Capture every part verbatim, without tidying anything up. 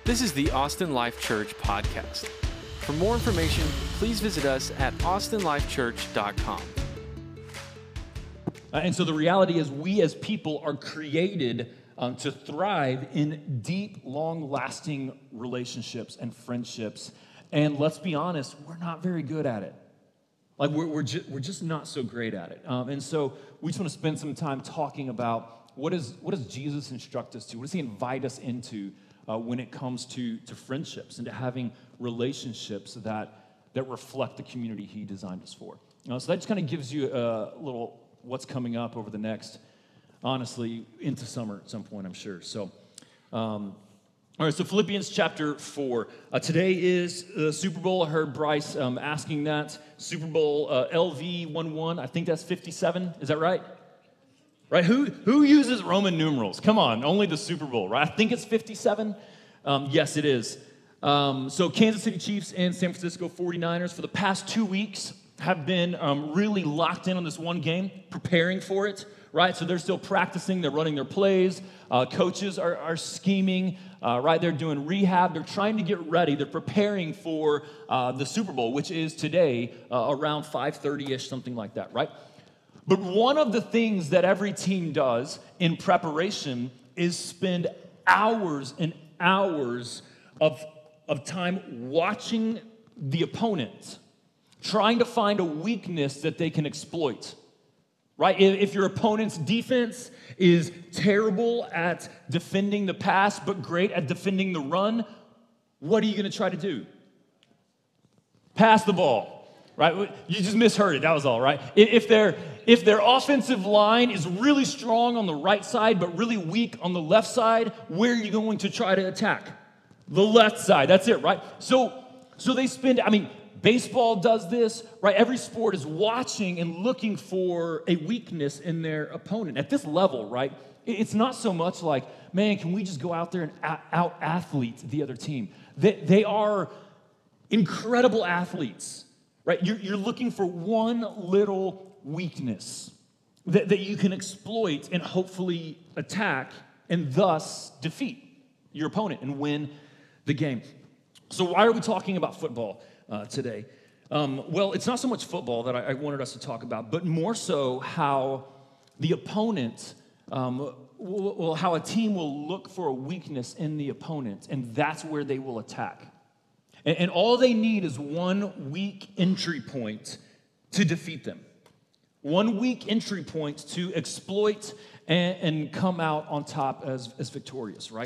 This is the Austin Life Church podcast. For more information, please visit us at austin life church dot com. Uh, and so the reality is we as people are created um, to thrive in deep, long-lasting relationships and friendships. And let's be honest, we're not very good at it. Like, we're, we're, ju- we're just not so great at it. Um, and so we just want to spend some time talking about what, is, what does Jesus instruct us to? What does he invite us into uh, when it comes to, to friendships and to having relationships that, that reflect the community he designed us for? Uh, so that just kind of gives you a little what's coming up over the next, honestly, into summer at some point, I'm sure. So, um, all right, so Philippians chapter four. Uh, today is the Super Bowl. I heard Bryce um, asking that. Super Bowl uh, L V eleven, I think that's fifty-seven. Is that right? Right? Who who uses Roman numerals? Come on, only the Super Bowl, right? I think it's fifty-seven. Um, yes, it is. Um, so Kansas City Chiefs and San Francisco forty-niners for the past two weeks have been um, really locked in on this one game, preparing for it, right? So they're still practicing, they're running their plays, uh, coaches are, are scheming, uh, right? They're doing rehab, they're trying to get ready, they're preparing for uh, the Super Bowl, which is today uh, around five thirty-ish, something like that, right? But one of the things that every team does in preparation is spend hours and hours of, of time watching the opponent, trying to find a weakness that they can exploit, right? If your opponent's defense is terrible at defending the pass but great at defending the run, what are you going to try to do? Pass the ball, right? You just misheard it, that was all, right? If their if their offensive line is really strong on the right side but really weak on the left side, where are you going to try to attack? The left side, that's it, right? So, so they spend, I mean, baseball does this, right? Every sport is watching and looking for a weakness in their opponent. At this level, right, it's not so much like, man, can we just go out there and out-athlete the other team? They, they are incredible athletes, right? You're, you're looking for one little weakness that, that you can exploit and hopefully attack and thus defeat your opponent and win the game. So why are we talking about football Uh, today? Um, well, it's not so much football that I, I wanted us to talk about, but more so how the opponent, um, will, will, how a team will look for a weakness in the opponent, and that's where they will attack. And, and all they need is one weak entry point to defeat them. One weak entry point to exploit and, and come out on top as, as victorious, right?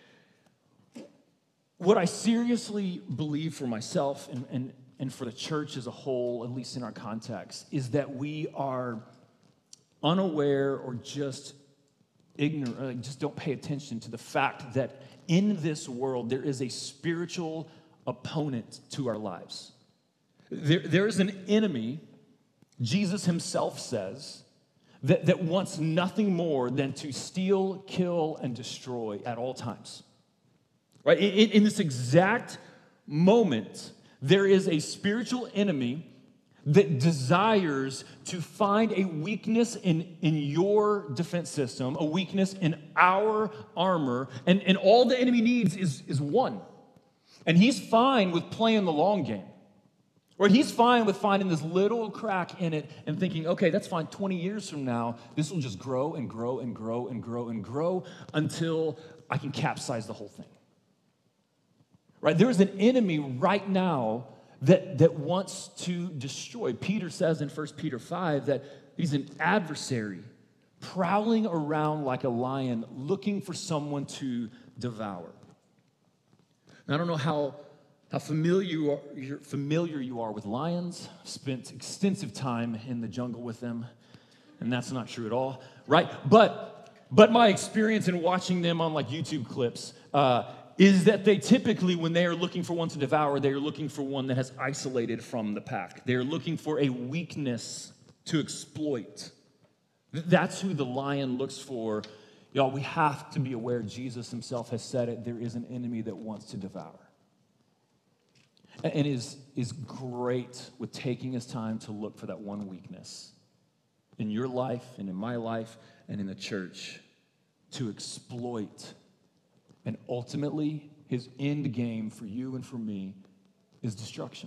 What I seriously believe for myself and, and, and for the church as a whole, at least in our context, is that we are unaware or just ignorant, or just don't pay attention to the fact that in this world there is a spiritual opponent to our lives. There, there is an enemy, Jesus himself says, that, that wants nothing more than to steal, kill, and destroy at all times. Right? In, in this exact moment, there is a spiritual enemy that desires to find a weakness in, in your defense system, a weakness in our armor, and, and all the enemy needs is, is one. And he's fine with playing the long game. Right? He's fine with finding this little crack in it and thinking, okay, that's fine, twenty years from now, this will just grow and grow and grow and grow and grow until I can capsize the whole thing. Right? There is an enemy right now that, that wants to destroy. Peter says in First Peter five that he's an adversary prowling around like a lion looking for someone to devour. Now, I don't know how, how familiar, you are, you're familiar you are with lions. I've spent extensive time in the jungle with them, and that's not true at all, right? But, but my experience in watching them on like YouTube clips, uh, is that they typically, when they are looking for one to devour, they are looking for one that has isolated from the pack. They are looking for a weakness to exploit. That's who the lion looks for. Y'all, we have to be aware, Jesus himself has said it, there is an enemy that wants to devour. And is, is great with taking his time to look for that one weakness in your life and in my life and in the church to exploit and ultimately his end game for you and for me is destruction.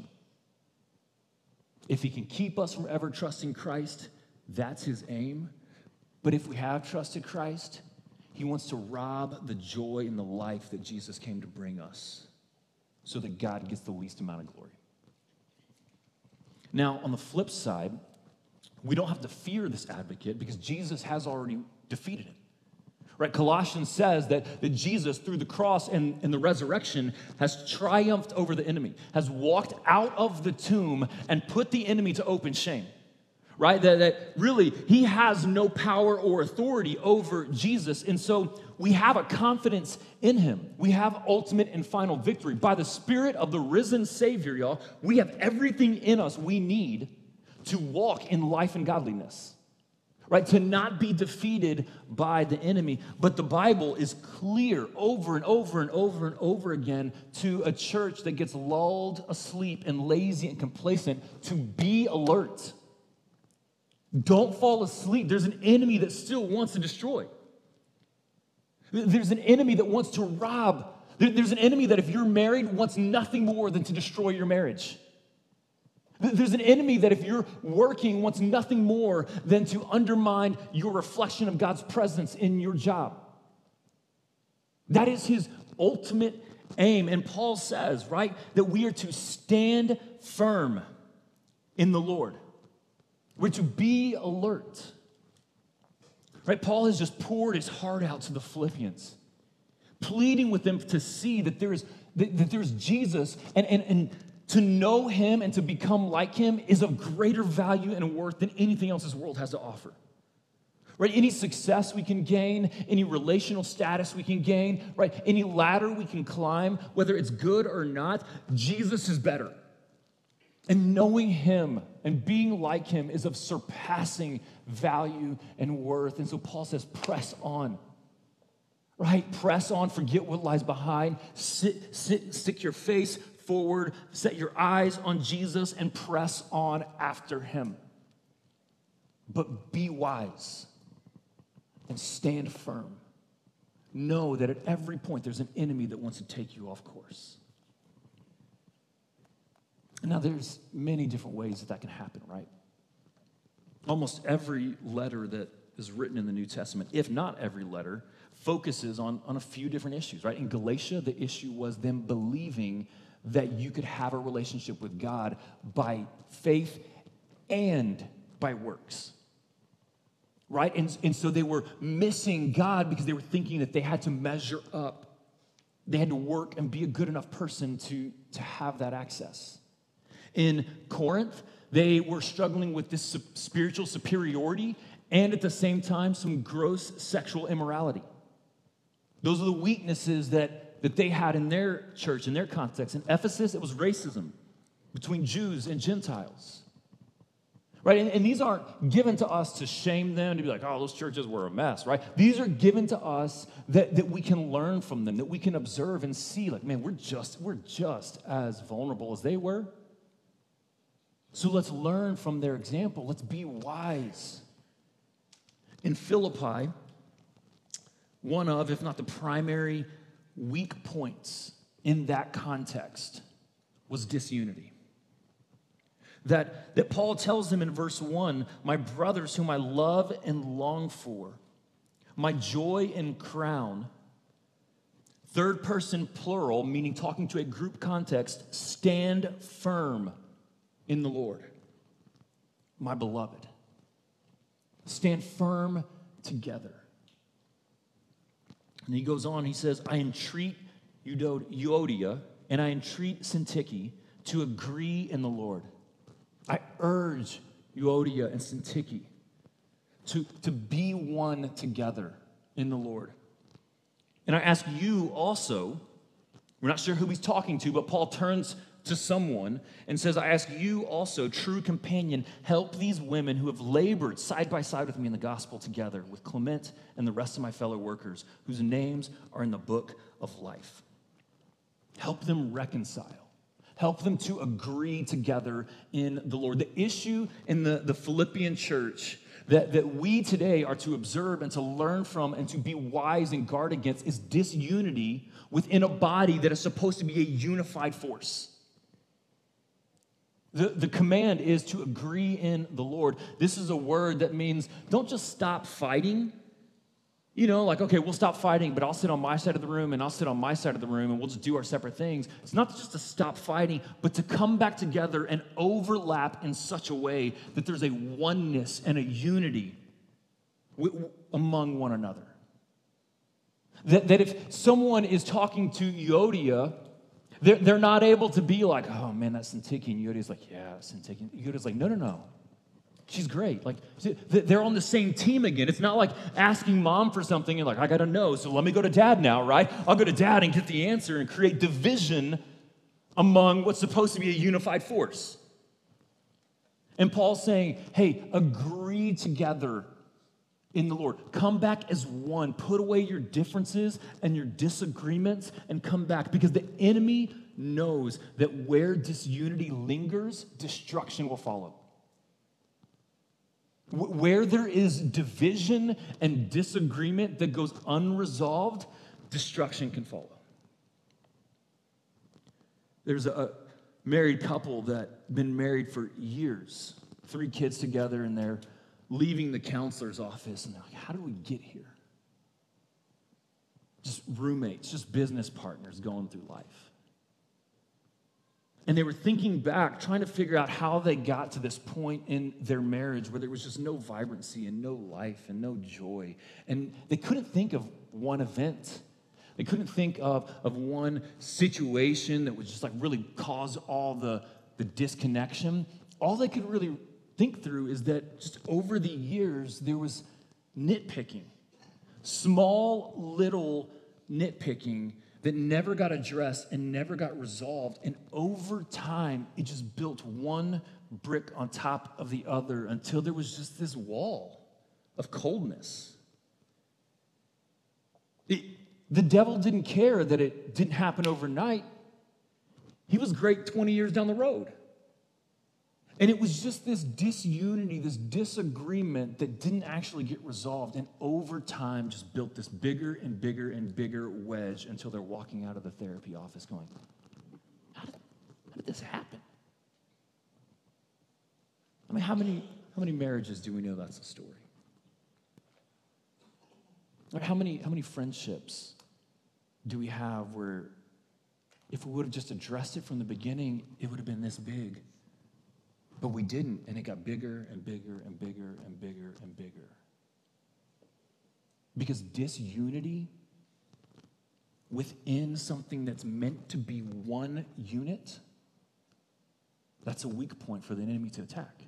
If he can keep us from ever trusting Christ, that's his aim. But if we have trusted Christ, he wants to rob the joy and the life that Jesus came to bring us so that God gets the least amount of glory. Now, on the flip side, we don't have to fear this advocate because Jesus has already defeated him. Right? Colossians says that, that Jesus, through the cross and, and the resurrection, has triumphed over the enemy, has walked out of the tomb and put the enemy to open shame. Right? That, that really, he has no power or authority over Jesus. And so we have a confidence in him. We have ultimate and final victory. By the Spirit of the risen Savior, y'all, we have everything in us we need to walk in life and godliness. Right? To not be defeated by the enemy. But the Bible is clear over and over and over and over again to a church that gets lulled asleep and lazy and complacent to be alert. Don't fall asleep. There's an enemy that still wants to destroy. There's an enemy that wants to rob. There's an enemy that if you're married wants nothing more than to destroy your marriage. There's an enemy that if you're working wants nothing more than to undermine your reflection of God's presence in your job. That is his ultimate aim. And Paul says, right, that we are to stand firm in the Lord. We're to be alert. Right? Paul has just poured his heart out to the Philippians, pleading with them to see that there is that, that there's Jesus and, and, and to know him and to become like him is of greater value and worth than anything else this world has to offer. Right? Any success we can gain, any relational status we can gain, right? Any ladder we can climb, whether it's good or not, Jesus is better. And knowing him and being like him is of surpassing value and worth. And so Paul says, press on. Right? Press on, forget what lies behind, sit, sit, stick your face forward, set your eyes on Jesus, and press on after him. But be wise and stand firm. Know that at every point there's an enemy that wants to take you off course. Now, there's many different ways that that can happen, right? Almost every letter that is written in the New Testament, if not every letter, focuses on, on a few different issues, right? In Galatia, the issue was them believing that you could have a relationship with God by faith and by works, right? And, and so they were missing God because they were thinking that they had to measure up. They had to work and be a good enough person to, to have that access. In Corinth, they were struggling with this spiritual superiority and at the same time some gross sexual immorality. Those are the weaknesses that, that they had in their church, in their context. In Ephesus, it was racism between Jews and Gentiles. Right? And, and these aren't given to us to shame them, to be like, oh, those churches were a mess, right? These are given to us that, that we can learn from them, that we can observe and see, like, man, we're just, we're just as vulnerable as they were. So let's learn from their example. Let's be wise. In Philippi, one of, if not the primary weak points in that context was disunity. That, that Paul tells them in verse one, my brothers whom I love and long for, my joy and crown, third person plural, meaning talking to a group context, stand firm in the Lord, my beloved. Stand firm together. And he goes on, he says, I entreat Euodia and I entreat Syntyche to agree in the Lord. I urge Euodia and Syntyche to, to be one together in the Lord. And I ask you also, we're not sure who he's talking to, but Paul turns to someone and says, I ask you also, true companion, help these women who have labored side by side with me in the gospel together with Clement and the rest of my fellow workers whose names are in the book of life. Help them reconcile. Help them to agree together in the Lord. The issue in the, the Philippian church that, that we today are to observe and to learn from and to be wise and guard against is disunity within a body that is supposed to be a unified force. The, the command is to agree in the Lord. This is a word that means don't just stop fighting. You know, like, okay, we'll stop fighting, but I'll sit on my side of the room and I'll sit on my side of the room and we'll just do our separate things. It's not just to stop fighting, but to come back together and overlap in such a way that there's a oneness and a unity w- w- among one another. That, that if someone is talking to Euodia, they're, they're not able to be like, oh man, that's Syntyche. And Euodia's like, yeah, Syntyche. Euodia's like, no, no, no. She's great. Like, they're on the same team again. It's not like asking mom for something and like, I got to know, so let me go to dad now, right? I'll go to dad and get the answer and create division among what's supposed to be a unified force. And Paul's saying, hey, agree together in the Lord. Come back as one. Put away your differences and your disagreements and come back, because the enemy knows that where disunity lingers, destruction will follow. Where there is division and disagreement that goes unresolved, destruction can follow. There's a married couple that been married for years, three kids together, and they're leaving the counselor's office, and they're like, how did we get here? Just roommates, just business partners going through life. And they were thinking back, trying to figure out how they got to this point in their marriage where there was just no vibrancy and no life and no joy. And they couldn't think of one event. They couldn't think of, of one situation that would just like really cause all the, the disconnection. All they could really think through is that just over the years, there was nitpicking. Small, little nitpicking that never got addressed and never got resolved. And over time, it just built one brick on top of the other until there was just this wall of coldness. It, the devil didn't care that it didn't happen overnight. He was great twenty years down the road. And it was just this disunity, this disagreement that didn't actually get resolved. And over time, just built this bigger and bigger and bigger wedge until they're walking out of the therapy office going, how did, how did this happen? I mean, how many, how many marriages do we know that's the story? Or how many, how many friendships do we have where if we would have just addressed it from the beginning, it would have been this big? But we didn't, and it got bigger and bigger and bigger and bigger and bigger. Because disunity within something that's meant to be one unit, that's a weak point for the enemy to attack.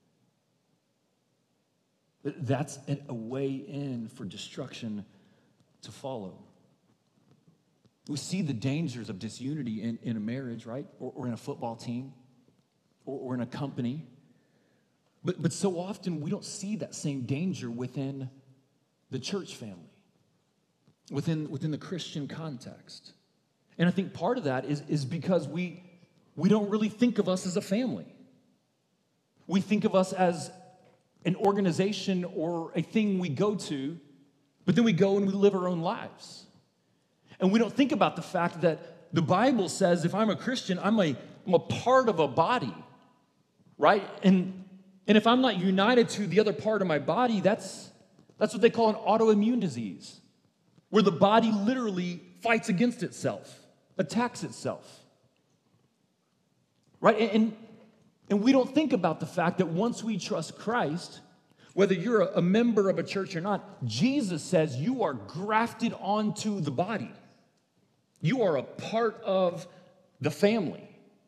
That's a way in for destruction to follow. We see the dangers of disunity in, in a marriage, right? Or, or in a football team. Or, or in a company. But, but so often we don't see that same danger within the church family, within, within the Christian context. And I think part of that is, is because we, we don't really think of us as a family. We think of us as an organization or a thing we go to, but then we go and we live our own lives. And we don't think about the fact that the Bible says if I'm a Christian, I'm a, I'm a part of a body. Right? And, and if I'm not united to the other part of my body, that's, that's what they call an autoimmune disease, where the body literally fights against itself, attacks itself. Right? And, and we don't think about the fact that once we trust Christ, whether you're a, a member of a church or not, Jesus says you are grafted onto the body. You are a part of the family.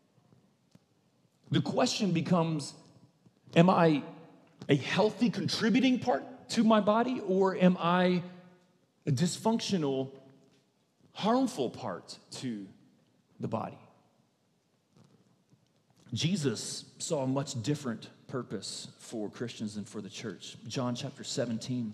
The question becomes, am I a healthy contributing part to my body, or am I a dysfunctional, harmful part to the body? Jesus saw a much different purpose for Christians than for the church. John chapter seventeen.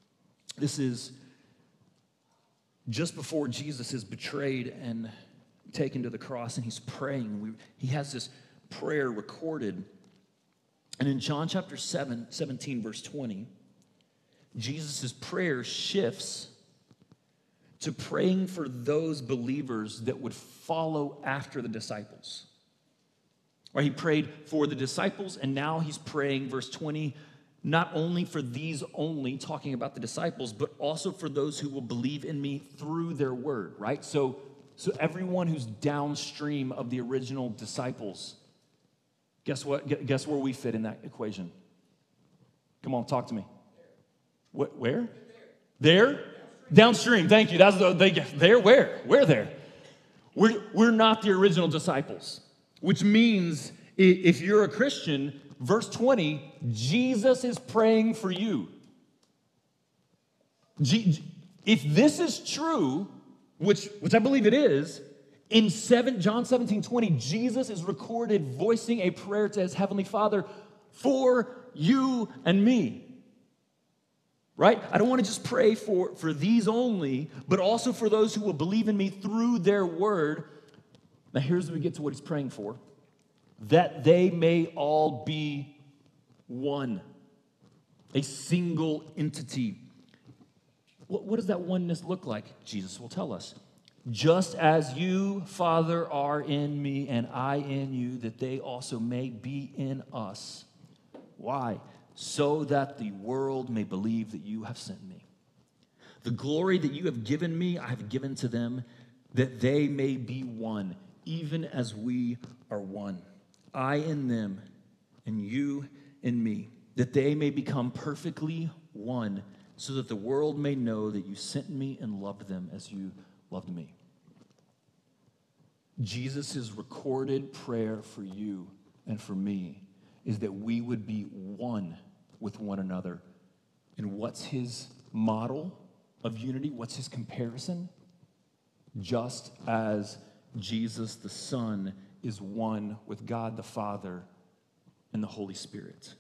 This is just before Jesus is betrayed and taken to the cross and he's praying. We, he has this prayer recorded. And in John chapter seven, seventeen, verse twenty, Jesus' prayer shifts to praying for those believers that would follow after the disciples. Right? He prayed for the disciples, and now he's praying, verse twenty, not only for these only, talking about the disciples, but also for those who will believe in me through their word, right? So, so everyone who's downstream of the original disciples, guess what? Guess where we fit in that equation? Come on, talk to me. What, where? There? Downstream, thank you. That's the, they, there, where? Where there? We're, we're not the original disciples, which means if you're a Christian, verse twenty, Jesus is praying for you. G- if this is true, which, which I believe it is, in seven, John seventeen, twenty, Jesus is recorded voicing a prayer to his heavenly Father for you and me. Right? I don't want to just pray for, for these only, but also for those who will believe in me through their word. Now here's where we get to what he's praying for. That they may all be one. A single entity. What, what does that oneness look like? Jesus will tell us. Just as you, Father, are in me and I in you, that they also may be in us. Why? So that the world may believe that you have sent me. The glory that you have given me, I have given to them, that they may be one, even as we are one. I in them, and you in me, that they may become perfectly one, so that the world may know that you sent me and loved them as you loved me. Jesus' recorded prayer for you and for me is that we would be one with one another. And what's his model of unity? What's his comparison? Just as Jesus the Son is one with God the Father and the Holy Spirit.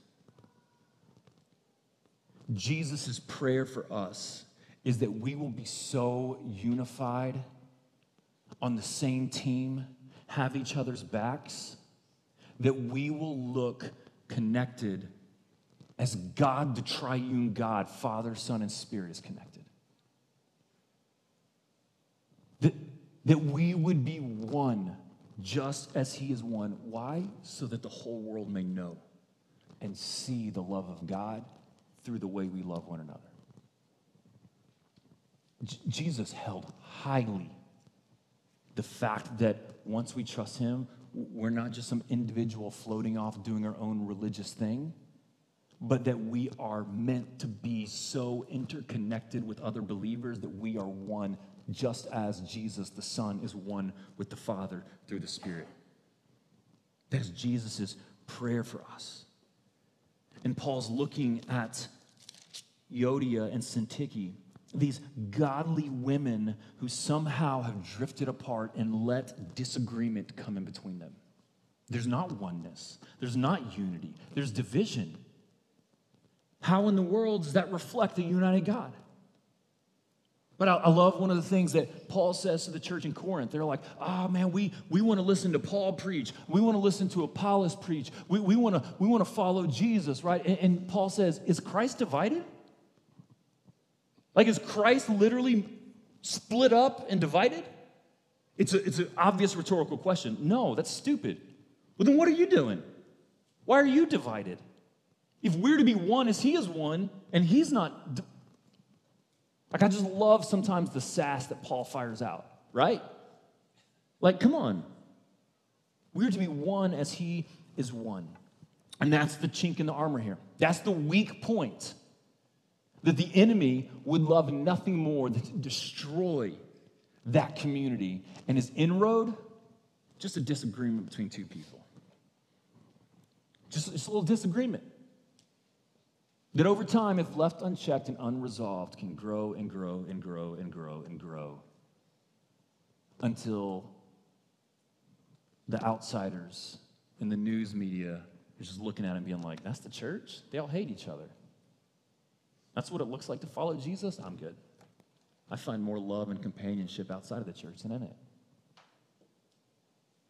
Jesus' prayer for us is that we will be so unified, on the same team, have each other's backs, that we will look connected as God, the triune God, Father, Son, and Spirit is connected. That, that we would be one just as he is one. Why? So that the whole world may know and see the love of God through the way we love one another. J- Jesus held highly the fact that once we trust him, we're not just some individual floating off doing our own religious thing, but that we are meant to be so interconnected with other believers that we are one, just as Jesus the Son is one with the Father through the Spirit. That is Jesus' prayer for us. And Paul's looking at Euodia and Syntyche, these godly women who somehow have drifted apart and let disagreement come in between them. There's not oneness. There's not unity. There's division. How in the world does that reflect a united God? But I, I love one of the things that Paul says to the church in Corinth. They're like, oh man, we, we want to listen to Paul preach. We want to listen to Apollos preach. We, we want to we want to follow Jesus, right? And, and Paul says, is Christ divided? Like, is Christ literally split up and divided? It's, a, it's an obvious rhetorical question. No, that's stupid. Well, then what are you doing? Why are you divided? If we're to be one as he is one, and he's not... Di- like, I just love sometimes the sass that Paul fires out, right? Like, come on. We're to be one as he is one. And that's the chink in the armor here. That's the weak point. That the enemy would love nothing more than to destroy that community. And his inroad, just a disagreement between two people. Just, just a little disagreement. That over time, if left unchecked and unresolved, can grow and grow and grow and grow and grow until the outsiders in the news media are just looking at it and being like, that's the church? They all hate each other. That's what it looks like to follow Jesus? I'm good. I find more love and companionship outside of the church than in it.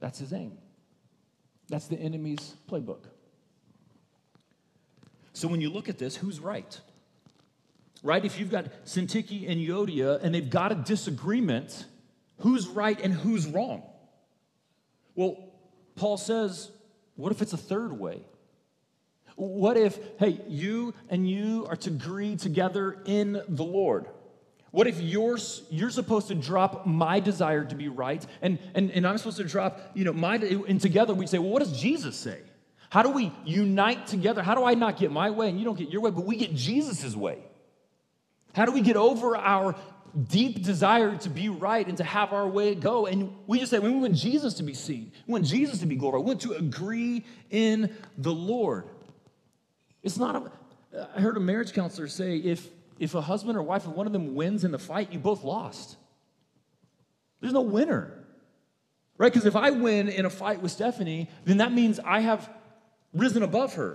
That's his aim. That's the enemy's playbook. So when you look at this, who's right? Right? If you've got Syntyche and Euodia and they've got a disagreement, who's right and who's wrong? Well, Paul says, what if it's a third way? What if, hey, you and you are to agree together in the Lord? What if you're, you're supposed to drop my desire to be right, and, and, and I'm supposed to drop, you know, my, and together we say, well, what does Jesus say? How do we unite together? How do I not get my way and you don't get your way, but we get Jesus' way? How do we get over our deep desire to be right and to have our way go? And we just say, we want Jesus to be seen. We want Jesus to be glorified. We want to agree in the Lord. It's not, a, I heard a marriage counselor say, if, if a husband or wife, if one of them wins in the fight, you both lost. There's no winner, right? Because if I win in a fight with Stephanie, then that means I have risen above her.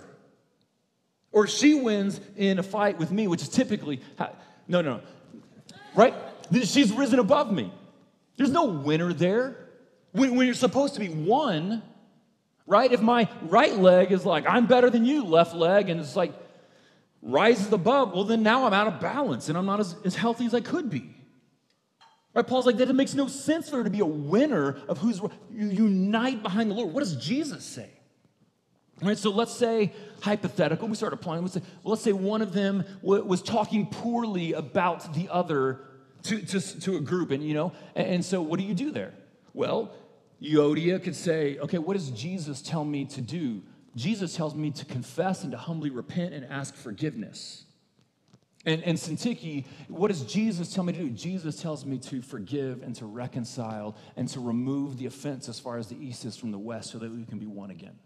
Or she wins in a fight with me, which is typically, no, no, right? She's risen above me. There's no winner there. When, when you're supposed to be one, right? If my right leg is like, I'm better than you, left leg, and it's like rises above, well, then now I'm out of balance and I'm not as, as healthy as I could be. Right? Paul's like, that it makes no sense for her to be a winner of who's, you unite behind the Lord. What does Jesus say? All right, so let's say, hypothetical, we start applying, let's say, well, let's say one of them w- was talking poorly about the other to, to, to a group, and you know, and, and so what do you do there? Well, Euodia could say, okay, what does Jesus tell me to do? Jesus tells me to confess and to humbly repent and ask forgiveness. And, and Syntyche, what does Jesus tell me to do? Jesus tells me to forgive and to reconcile and to remove the offense as far as the east is from the west so that we can be one again.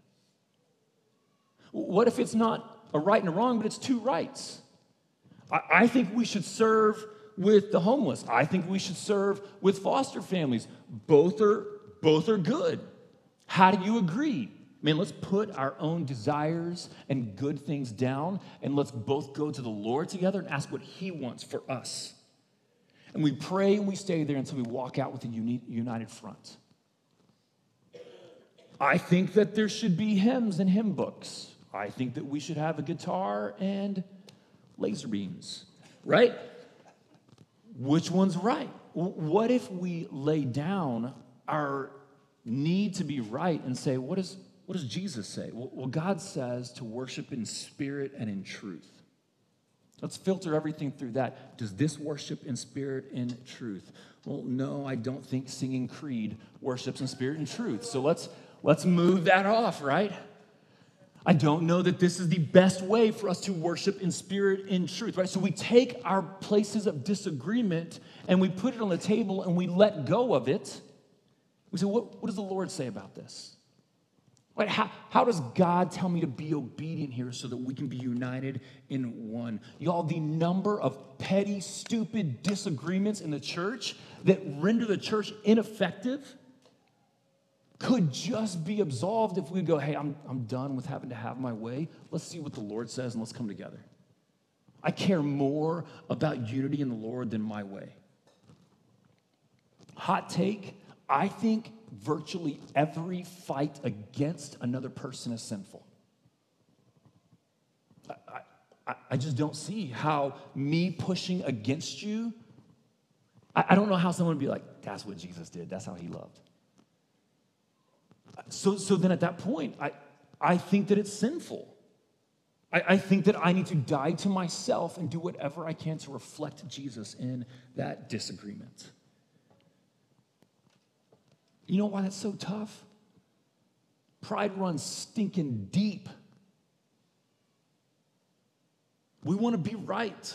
What if it's not a right and a wrong, but it's two rights? I, I think we should serve with the homeless. I think we should serve with foster families. Both are, both are good. How do you agree? Man, let's put our own desires and good things down, and let's both go to the Lord together and ask what He wants for us. And we pray and we stay there until we walk out with a uni- united front. I think that there should be hymns and hymn books. I think that we should have a guitar and laser beams, right? Which one's right? What if we lay down our need to be right and say, what, is, what does Jesus say? Well, God says to worship in spirit and in truth. Let's filter everything through that. Does this worship in spirit and truth? Well, no, I don't think singing Creed worships in spirit and truth. So let's, let's move that off, right? I don't know that this is the best way for us to worship in spirit and truth, right? So we take our places of disagreement and we put it on the table and we let go of it. We say, what, what does the Lord say about this? Right? How, how does God tell me to be obedient here so that we can be united in one? Y'all, the number of petty, stupid disagreements in the church that render the church ineffective could just be absolved if we go, hey, I'm, I'm done with having to have my way. Let's see what the Lord says and let's come together. I care more about unity in the Lord than my way. Hot take, I think virtually every fight against another person is sinful. I, I, I just don't see how me pushing against you, I, I don't know how someone would be like, that's what Jesus did. That's how He loved. So, so then at that point, I, I think that it's sinful. I, I think that I need to die to myself and do whatever I can to reflect Jesus in that disagreement. You know why that's so tough? Pride runs stinking deep. We want to be right.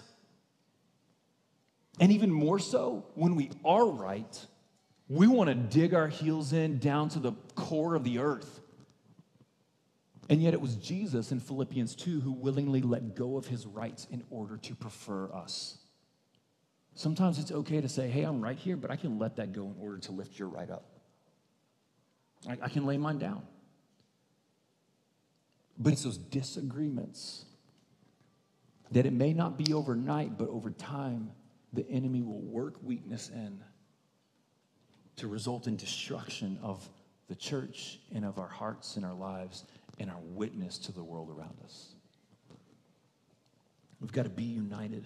And even more so, when we are right, we want to dig our heels in down to the core of the earth. And yet it was Jesus in Philippians two who willingly let go of His rights in order to prefer us. Sometimes it's okay to say, hey, I'm right here, but I can let that go in order to lift your right up. I, I can lay mine down. But it's those disagreements that it may not be overnight, but over time, the enemy will work weakness in to result in destruction of the church and of our hearts and our lives and our witness to the world around us. We've got to be united.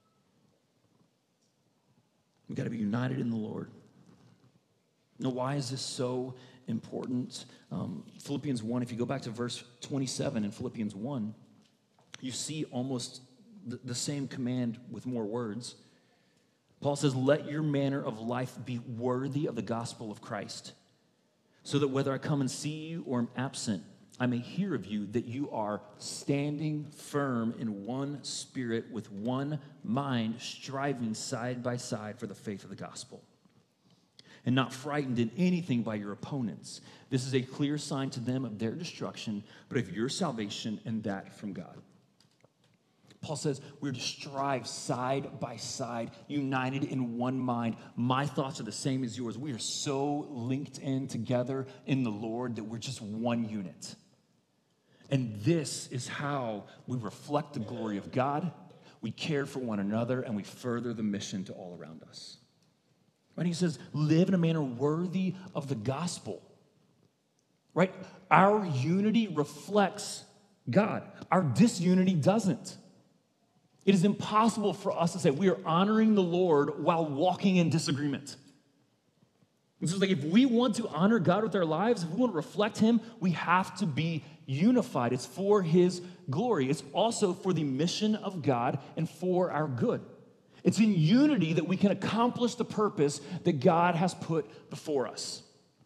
We've got to be united in the Lord. Now, why is this so important? Um, Philippians one, if you go back to verse twenty-seven in Philippians one, you see almost the, the same command with more words. Paul says, let your manner of life be worthy of the gospel of Christ, so that whether I come and see you or am absent, I may hear of you that you are standing firm in one spirit with one mind, striving side by side for the faith of the gospel, and not frightened in anything by your opponents. This is a clear sign to them of their destruction, but of your salvation, and that from God. Paul says we're to strive side by side, united in one mind. My thoughts are the same as yours. We are so linked in together in the Lord that we're just one unit. And this is how we reflect the glory of God, we care for one another, and we further the mission to all around us. Right? He says, live in a manner worthy of the gospel. Right? Our unity reflects God. Our disunity doesn't. It is impossible for us to say we are honoring the Lord while walking in disagreement. It's just like if we want to honor God with our lives, if we want to reflect Him, we have to be unified. It's for His glory. It's also for the mission of God and for our good. It's in unity that we can accomplish the purpose that God has put before us.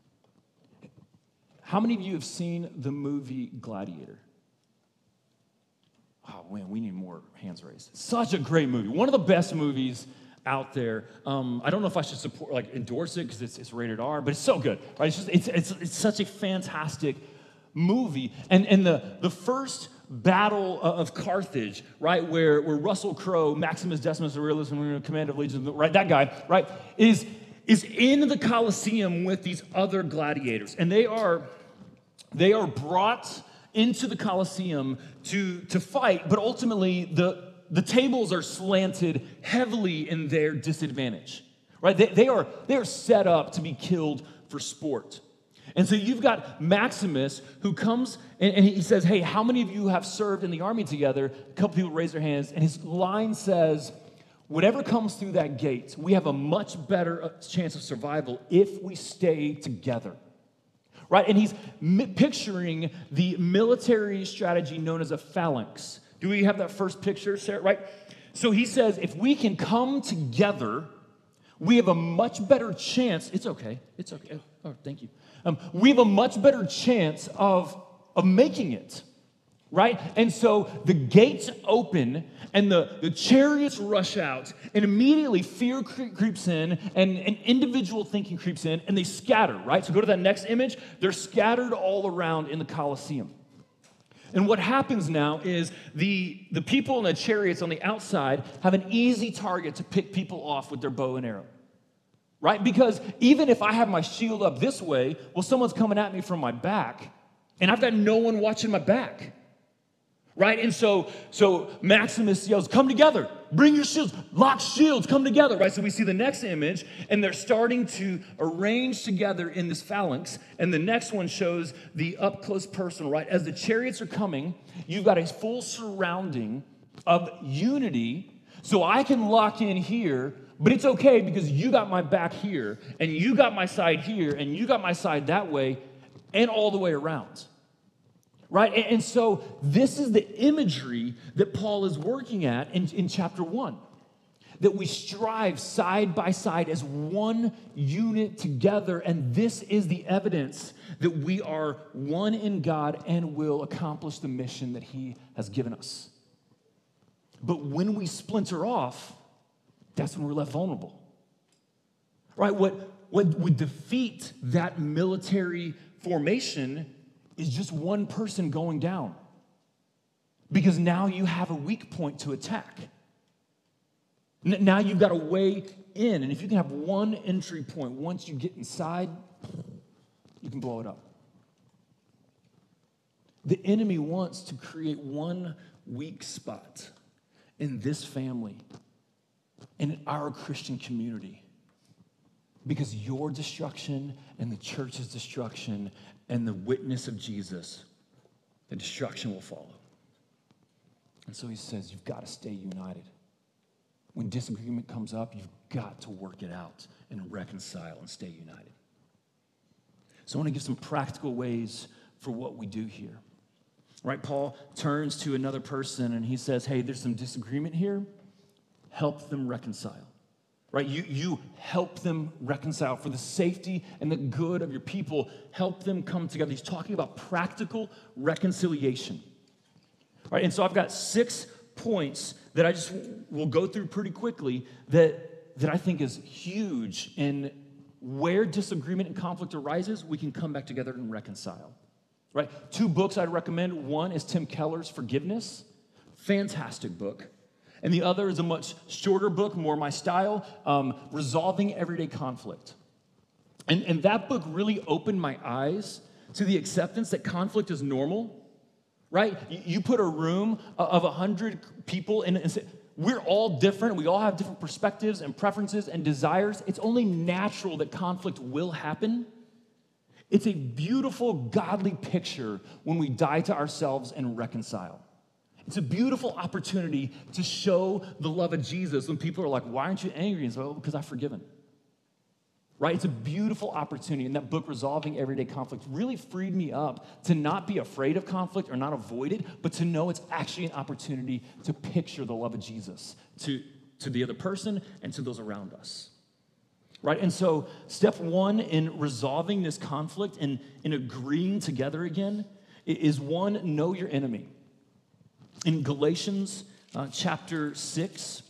How many of you have seen the movie Gladiator? Oh, man, we need more hands raised. Such a great movie. One of the best movies out there. Um, I don't know if I should support, like, endorse it because it's, it's rated R, but it's so good. Right? It's, just, it's, it's, it's such a fantastic movie. And, and the, the first battle of Carthage, right, where, where Russell Crowe, Maximus Decimus Aurelius, and Command of Legions, right, that guy, right, is, is in the Colosseum with these other gladiators. And they are, they are brought into the Colosseum to, to fight, but ultimately the, the tables are slanted heavily in their disadvantage, right? They, they, are, they are set up to be killed for sport. And so you've got Maximus who comes and, and he says, hey, how many of you have served in the army together? A couple people raise their hands, and his line says, whatever comes through that gate, we have a much better chance of survival if we stay together. Right, and he's mi- picturing the military strategy known as a phalanx. Do we have that first picture, Sarah? Right? So he says, if we can come together, we have a much better chance. It's okay. It's okay. Oh, thank you. Um, we have a much better chance of, of making it. Right? And so the gates open and the, the chariots rush out, and immediately fear cre- creeps in and, and individual thinking creeps in, and they scatter, right? So go to that next image. They're scattered all around in the Colosseum. And what happens now is the, the people in the chariots on the outside have an easy target to pick people off with their bow and arrow. Right? Because even if I have my shield up this way, well, someone's coming at me from my back, and I've got no one watching my back. Right? And so, so Maximus yells, come together, bring your shields, lock shields, come together, right? So we see the next image, and they're starting to arrange together in this phalanx, and the next one shows the up-close person, right? As the chariots are coming, you've got a full surrounding of unity, so I can lock in here, but it's okay because you got my back here, and you got my side here, and you got my side that way, and all the way around. Right? And, and so this is the imagery that Paul is working at in, in chapter one. That we strive side by side as one unit together, and this is the evidence that we are one in God and will accomplish the mission that He has given us. But when we splinter off, that's when we're left vulnerable. Right? What, what would defeat that military formation is just one person going down. Because now you have a weak point to attack. N- now you've got a way in. And if you can have one entry point, once you get inside, you can blow it up. The enemy wants to create one weak spot in this family, in our Christian community. Because your destruction and the church's destruction and the witness of Jesus, the destruction will follow. And so he says, you've got to stay united. When disagreement comes up, you've got to work it out and reconcile and stay united. So I want to give some practical ways for what we do here. Right? Paul turns to another person and he says, hey, there's some disagreement here. Help them reconcile. Right? You, you help them reconcile for the safety and the good of your people. Help them come together. He's talking about practical reconciliation. Right? And so I've got six points that I just will go through pretty quickly that, that I think is huge. And where disagreement and conflict arises, we can come back together and reconcile. Right? Two books I'd recommend. One is Tim Keller's Forgiveness. Fantastic book. And the other is a much shorter book, more my style, um, Resolving Everyday Conflict. And, and that book really opened my eyes to the acceptance that conflict is normal, right? You, you put a room of one hundred people in and say, we're all different. We all have different perspectives and preferences and desires. It's only natural that conflict will happen. It's a beautiful, godly picture when we die to ourselves and reconcile. It's a beautiful opportunity to show the love of Jesus when people are like, why aren't you angry? And so, well, because I've forgiven. Right? It's a beautiful opportunity. And that book, Resolving Everyday Conflict, really freed me up to not be afraid of conflict or not avoid it, but to know it's actually an opportunity to picture the love of Jesus to, to the other person and to those around us. Right? And so step one in resolving this conflict and in agreeing together again is one, know your enemy. In Galatians uh, chapter six,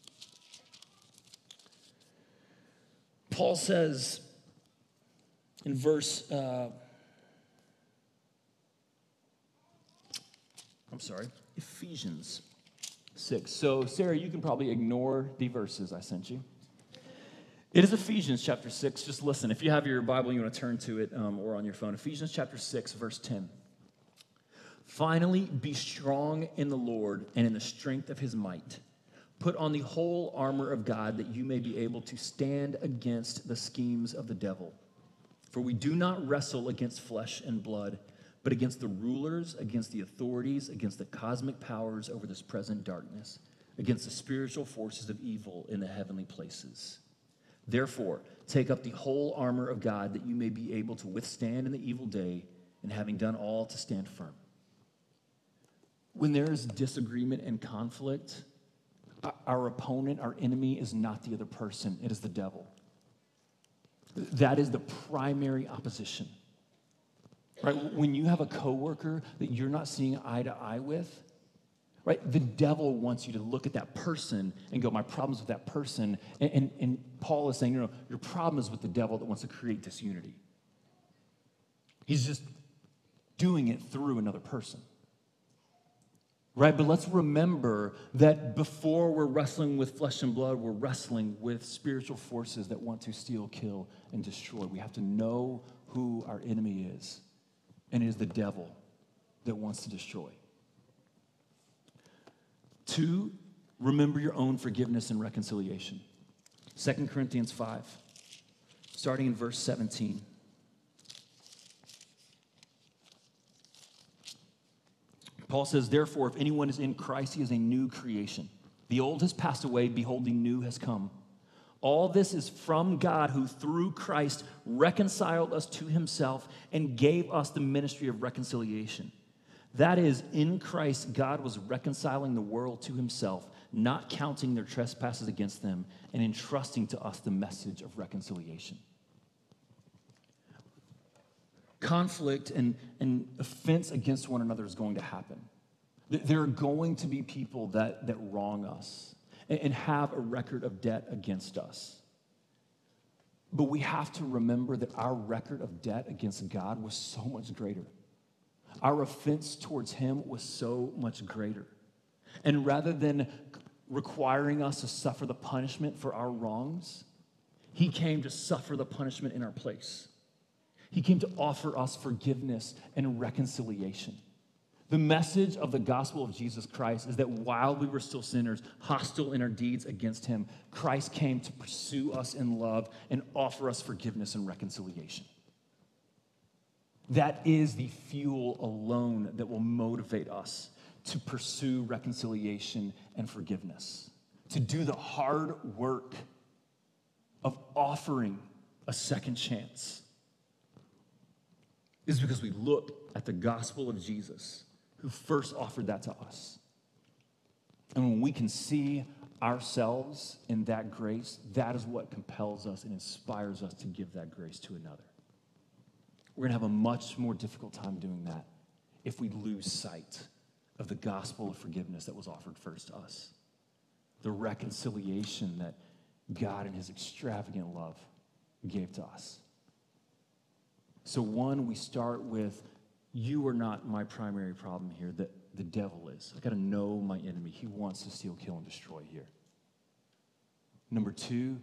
Paul says in verse, uh, I'm sorry, Ephesians six. So, Sarah, you can probably ignore the verses I sent you. It is Ephesians chapter six. Just listen. If you have your Bible, you want to turn to it um, or on your phone. Ephesians chapter six, verse ten. Finally, be strong in the Lord and in the strength of his might. Put on the whole armor of God that you may be able to stand against the schemes of the devil. For we do not wrestle against flesh and blood, but against the rulers, against the authorities, against the cosmic powers over this present darkness, against the spiritual forces of evil in the heavenly places. Therefore, take up the whole armor of God that you may be able to withstand in the evil day, and having done all, to stand firm. When there is disagreement and conflict, our opponent, our enemy, is not the other person. It is the devil. That is the primary opposition. Right? When you have a coworker that you're not seeing eye to eye with, right? The devil wants you to look at that person and go, my problem's with that person. And, and, and Paul is saying, you know, your problem is with the devil that wants to create disunity. He's just doing it through another person. Right, but let's remember that before we're wrestling with flesh and blood, we're wrestling with spiritual forces that want to steal, kill, and destroy. We have to know who our enemy is, and it is the devil that wants to destroy. Two, remember your own forgiveness and reconciliation. Second Corinthians five, starting in verse seventeen. Paul says, therefore, if anyone is in Christ, he is a new creation. The old has passed away, behold, the new has come. All this is from God, who through Christ reconciled us to himself and gave us the ministry of reconciliation. That is, in Christ, God was reconciling the world to himself, not counting their trespasses against them, and entrusting to us the message of reconciliation. Conflict and, and offense against one another is going to happen. There are going to be people that, that wrong us and, and have a record of debt against us. But we have to remember that our record of debt against God was so much greater. Our offense towards him was so much greater. And rather than requiring us to suffer the punishment for our wrongs, he came to suffer the punishment in our place. He came to offer us forgiveness and reconciliation. The message of the gospel of Jesus Christ is that while we were still sinners, hostile in our deeds against him, Christ came to pursue us in love and offer us forgiveness and reconciliation. That is the fuel alone that will motivate us to pursue reconciliation and forgiveness, to do the hard work of offering a second chance. Is because we look at the gospel of Jesus, who first offered that to us. And when we can see ourselves in that grace, that is what compels us and inspires us to give that grace to another. We're going to have a much more difficult time doing that if we lose sight of the gospel of forgiveness that was offered first to us, the reconciliation that God in his extravagant love gave to us. So one, we start with, you are not my primary problem here, that the devil is. I got to know my enemy. He wants to steal, kill, and destroy here. Number two,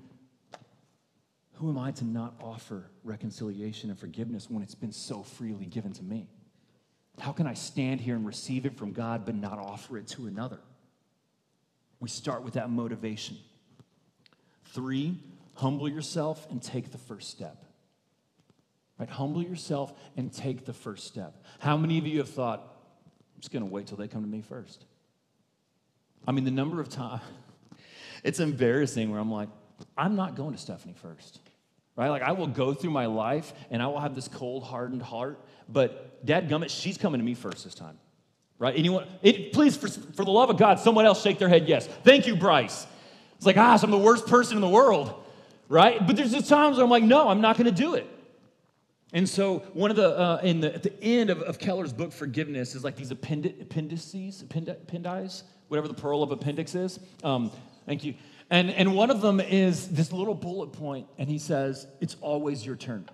who am I to not offer reconciliation and forgiveness when it's been so freely given to me? How can I stand here and receive it from God but not offer it to another? We start with that motivation. Three, humble yourself and take the first step. Right? Humble yourself and take the first step. How many of you have thought, I'm just going to wait till they come to me first? I mean, the number of times, it's embarrassing where I'm like, I'm not going to Stephanie first. Right? Like, I will go through my life and I will have this cold, hardened heart, but dadgummit, she's coming to me first this time. Right? Anyone? It, please, for, for the love of God, someone else shake their head yes. Thank you, Bryce. It's like, gosh, I'm the worst person in the world. Right? But there's just times where I'm like, no, I'm not going to do it. And so one of the, uh, in the, at the end of, of Keller's book, Forgiveness, is like these appendi- appendices, appendi- appendices, whatever the plural of appendix is. Um, thank you. And, and one of them is this little bullet point, and he says, it's always your turn.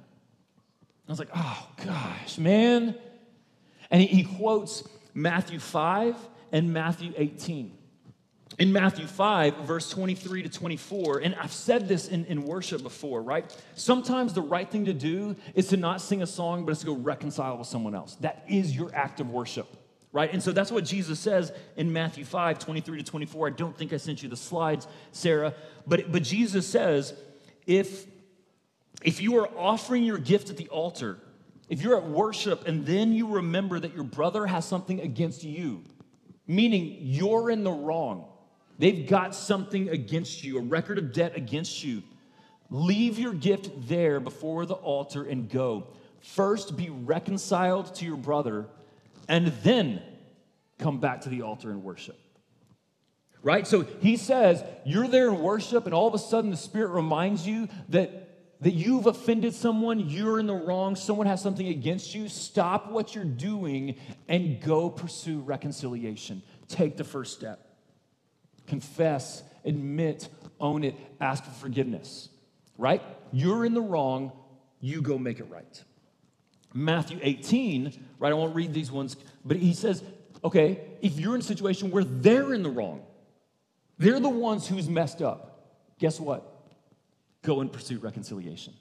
I was like, oh, gosh, man. And he, he quotes Matthew five and Matthew eighteen. In Matthew five, verse twenty-three to twenty-four, and I've said this in, in worship before, right? Sometimes the right thing to do is to not sing a song, but it's to go reconcile with someone else. That is your act of worship, right? And so that's what Jesus says in Matthew five, twenty-three to twenty-four. I don't think I sent you the slides, Sarah, but, but Jesus says, if, if you are offering your gift at the altar, if you're at worship and then you remember that your brother has something against you, meaning you're in the wrong, they've got something against you, a record of debt against you. Leave your gift there before the altar and go. First, be reconciled to your brother, and then come back to the altar and worship. Right? So he says, you're there in worship, and all of a sudden the Spirit reminds you that, that you've offended someone, you're in the wrong, someone has something against you. Stop what you're doing and go pursue reconciliation. Take the first step. Confess, admit, own it, ask for forgiveness, right? You're in the wrong, you go make it right. Matthew eighteen, right, I won't read these ones, but he says, okay, if you're in a situation where they're in the wrong, they're the ones who's messed up, guess what? Go and pursue reconciliation,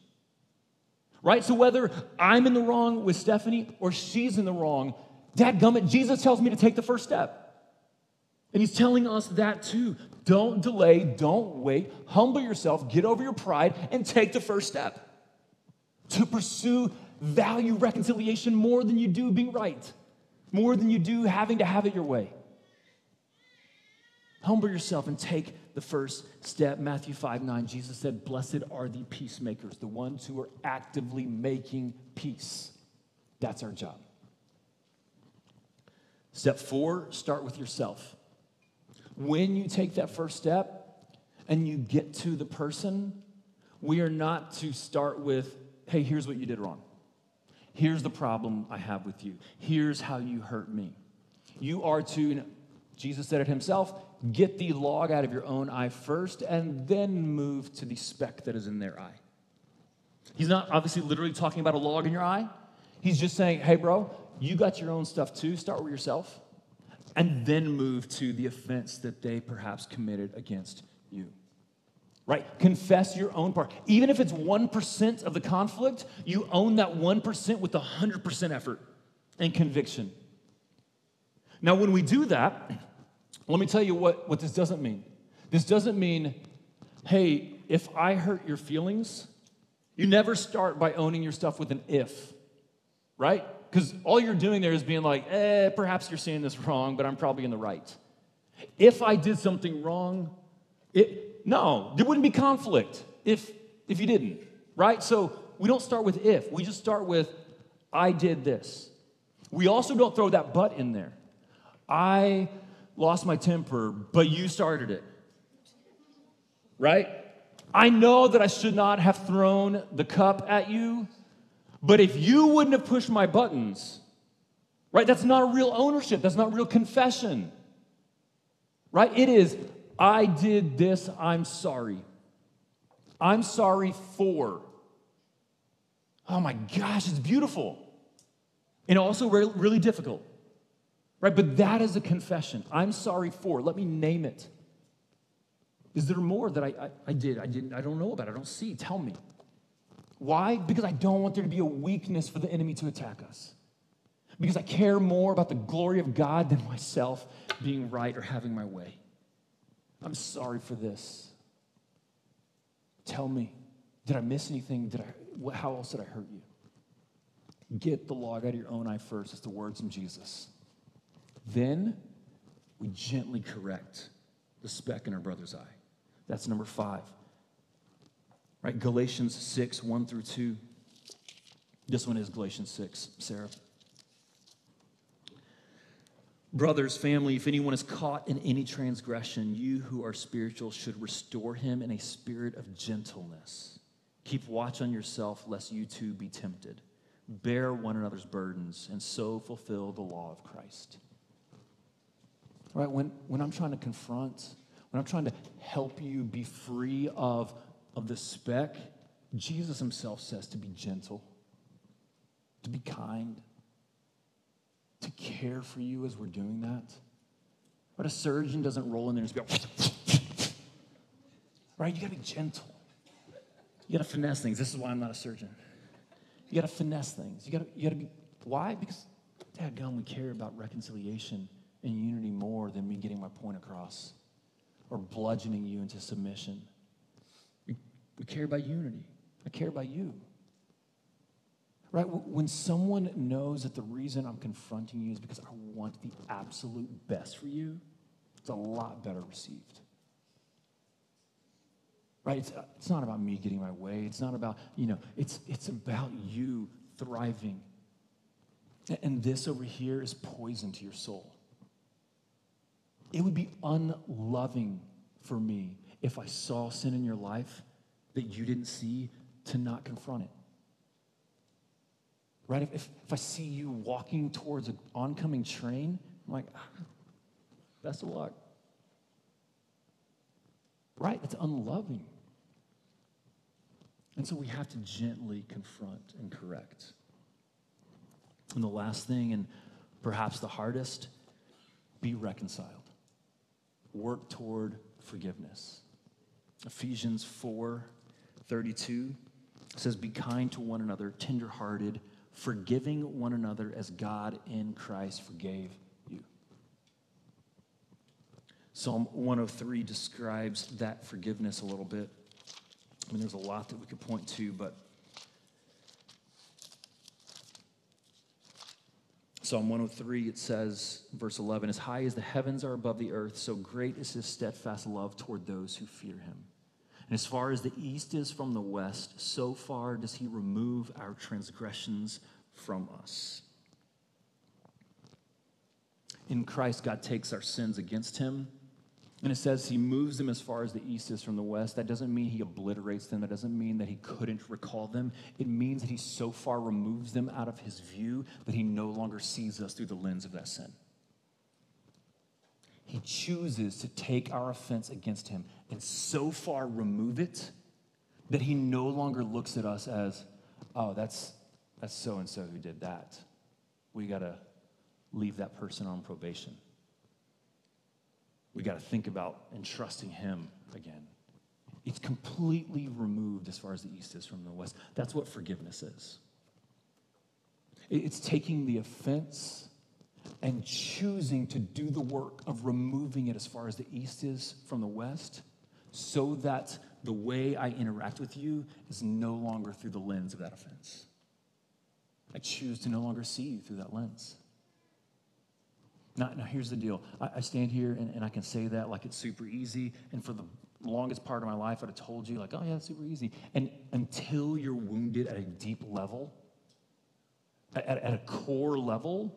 right? So whether I'm in the wrong with Stephanie or she's in the wrong, dadgummit, Jesus tells me to take the first step. And he's telling us that too. Don't delay, don't wait. Humble yourself, get over your pride, and take the first step. To pursue value reconciliation more than you do being right, more than you do having to have it your way. Humble yourself and take the first step. Matthew five nine, Jesus said, blessed are the peacemakers, the ones who are actively making peace. That's our job. Step four, start with yourself. When you take that first step and you get to the person, we are not to start with, hey, here's what you did wrong. Here's the problem I have with you. Here's how you hurt me. You are to, Jesus said it himself, get the log out of your own eye first and then move to the speck that is in their eye. He's not obviously literally talking about a log in your eye. He's just saying, hey, bro, you got your own stuff too. Start with yourself. And then move to the offense that they perhaps committed against you. Right? Confess your own part. Even if it's one percent of the conflict, you own that one percent with one hundred percent effort and conviction. Now, when we do that, let me tell you what, what this doesn't mean. This doesn't mean, hey, if I hurt your feelings, you never start by owning your stuff with an if, right? Because all you're doing there is being like, eh, perhaps you're saying this wrong, but I'm probably in the right. If I did something wrong, it, no, there wouldn't be conflict if, if you didn't, right? So we don't start with if. We just start with, I did this. We also don't throw that but in there. I lost my temper, but you started it, right? I know that I should not have thrown the cup at you, but if you wouldn't have pushed my buttons, right? That's not a real ownership. That's not real confession, right? It is, I did this, I'm sorry. I'm sorry for. Oh my gosh, it's beautiful. And also re- really difficult, right? But that is a confession. I'm sorry for. Let me name it. Is there more that I, I, I did? I didn't. I don't know about. I don't see. Tell me. Why? Because I don't want there to be a weakness for the enemy to attack us. Because I care more about the glory of God than myself being right or having my way. I'm sorry for this. Tell me. Did I miss anything? Did I? How else did I hurt you? Get the log out of your own eye first. It's the words from Jesus. Then we gently correct the speck in our brother's eye. That's number five. Right? Galatians six, one through two. This one is Galatians six, Sarah. Brothers, family, if anyone is caught in any transgression, you who are spiritual should restore him in a spirit of gentleness. Keep watch on yourself, lest you too be tempted. Bear one another's burdens, and so fulfill the law of Christ. Right? When, when I'm trying to confront, when I'm trying to help you be free of, of the speck, Jesus himself says to be gentle, to be kind, to care for you as we're doing that. But a surgeon doesn't roll in there and just go, right? You got to be gentle. You got to finesse things. This is why I'm not a surgeon. You got to finesse things. You got to, you got to be, why? Because, dadgum, we care about reconciliation and unity more than me getting my point across or bludgeoning you into submission. We, we care about unity. I care about you. Right? When someone knows that the reason I'm confronting you is because I want the absolute best for you, it's a lot better received. Right? It's, it's not about me getting my way. It's not about, you know, it's, it's about you thriving. And this over here is poison to your soul. It would be unloving for me if I saw sin in your life that you didn't see to not confront it. Right? If, if I see you walking towards an oncoming train, I'm like, ah, best of luck. Right? It's unloving. And so we have to gently confront and correct. And the last thing, and perhaps the hardest, be reconciled. Work toward forgiveness. Ephesians four thirty-two says, be kind to one another, tenderhearted, forgiving one another as God in Christ forgave you. Psalm one oh three describes that forgiveness a little bit. I mean, there's a lot that we could point to, but Psalm one oh three, it says, verse eleven, as high as the heavens are above the earth, so great is his steadfast love toward those who fear him. And as far as the east is from the west, so far does he remove our transgressions from us. In Christ, God takes our sins against him, and it says he moves them as far as the east is from the west. That doesn't mean he obliterates them. That doesn't mean that he couldn't recall them. It means that he so far removes them out of his view that he no longer sees us through the lens of that sin. He chooses to take our offense against him and so far remove it that he no longer looks at us as, oh, that's that's so-and-so who did that. We got to leave that person on probation. We got to think about entrusting him again. It's completely removed as far as the east is from the west. That's what forgiveness is. It's taking the offense and choosing to do the work of removing it as far as the east is from the west, so that the way I interact with you is no longer through the lens of that offense. I choose to no longer see you through that lens. Now, now here's the deal. I, I stand here and, and I can say that like it's super easy, and for the longest part of my life, I'd have told you like, oh yeah, it's super easy. And until you're wounded at a deep level, at, at a core level,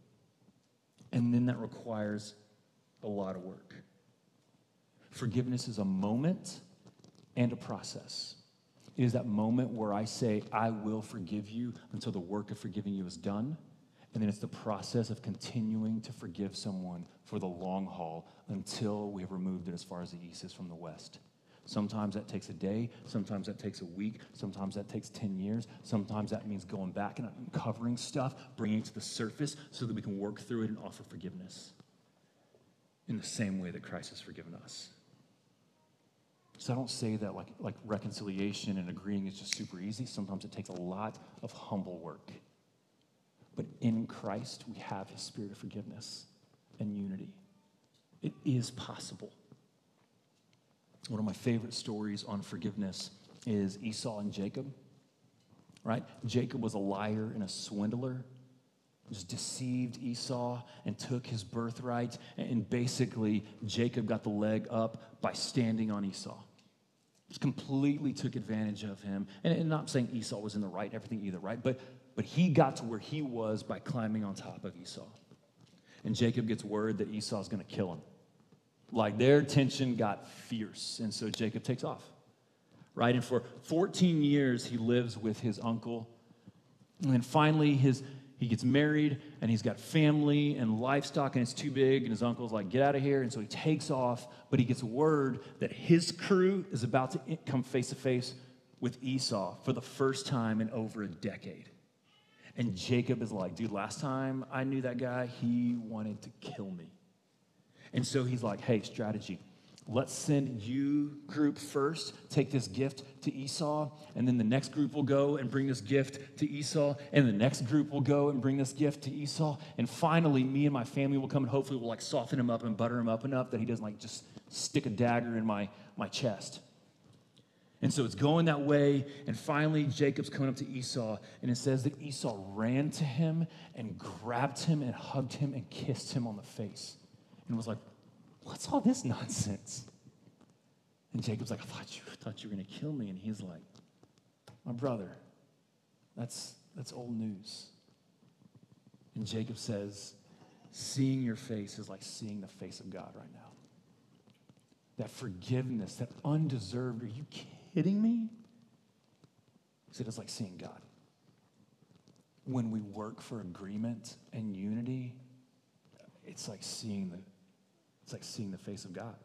and then that requires a lot of work. Forgiveness is a moment and a process. It is that moment where I say, I will forgive you until the work of forgiving you is done. And then it's the process of continuing to forgive someone for the long haul until we have removed it as far as the east is from the west. Sometimes that takes a day. Sometimes that takes a week. Sometimes that takes ten years. Sometimes that means going back and uncovering stuff, bringing it to the surface so that we can work through it and offer forgiveness in the same way that Christ has forgiven us. So I don't say that like, like reconciliation and agreeing is just super easy. Sometimes it takes a lot of humble work. But in Christ, we have his spirit of forgiveness and unity. It is possible. One of my favorite stories on forgiveness is Esau and Jacob, right? Jacob was a liar and a swindler. Just deceived Esau and took his birthright. And basically, Jacob got the leg up by standing on Esau. Just completely took advantage of him. And I'm not saying Esau was in the right, everything either, right? But, but he got to where he was by climbing on top of Esau. And Jacob gets word that Esau's going to kill him. Like their tension got fierce. And so Jacob takes off, right? And for fourteen years, he lives with his uncle. And then finally, his... he gets married, and he's got family and livestock, and it's too big, and his uncle's like, get out of here, and so he takes off, but he gets word that his crew is about to come face-to-face with Esau for the first time in over a decade. And Jacob is like, dude, last time I knew that guy, he wanted to kill me. And so he's like, hey, strategy. Let's send you group first, take this gift to Esau, and then the next group will go and bring this gift to Esau, and the next group will go and bring this gift to Esau, and finally me and my family will come and hopefully we'll like soften him up and butter him up enough that he doesn't like just stick a dagger in my, my chest. And so it's going that way, and finally Jacob's coming up to Esau, and it says that Esau ran to him and grabbed him and hugged him and kissed him on the face, and was like, what's all this nonsense? And Jacob's like, I thought you, I thought you were going to kill me. And he's like, my brother, that's, that's old news. And Jacob says, seeing your face is like seeing the face of God right now. That forgiveness, that undeserved, are you kidding me? He said, it's like seeing God. When we work for agreement and unity, it's like seeing the It's like seeing the face of God.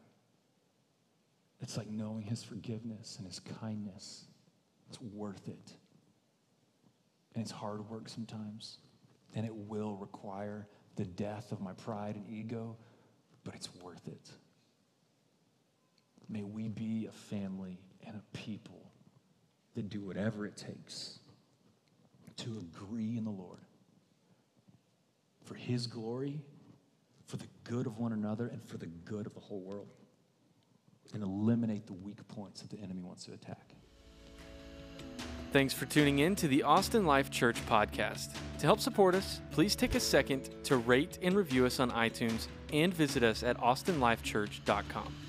It's like knowing his forgiveness and his kindness. It's worth it. And it's hard work sometimes. And it will require the death of my pride and ego, but it's worth it. May we be a family and a people that do whatever it takes to agree in the Lord for his glory, for the good of one another, and for the good of the whole world, and eliminate the weak points that the enemy wants to attack. Thanks for tuning in to the Austin Life Church podcast. To help support us, please take a second to rate and review us on iTunes and visit us at austin life church dot com.